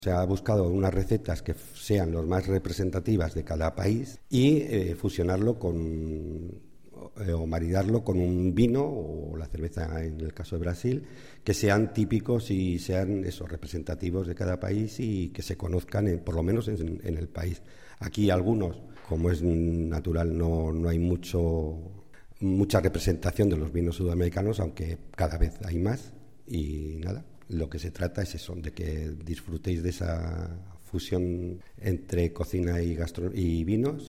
Se ha buscado unas recetas que sean lo más representativas de cada país y fusionarlo o maridarlo con un vino o la cerveza, en el caso de Brasil, que sean típicos y sean representativos de cada país y que se conozcan por lo menos en el país. Aquí algunos, como es natural, no hay mucha representación de los vinos sudamericanos, aunque cada vez hay más. Y nada, lo que se trata es eso, de que disfrutéis de esa fusión entre cocina y vinos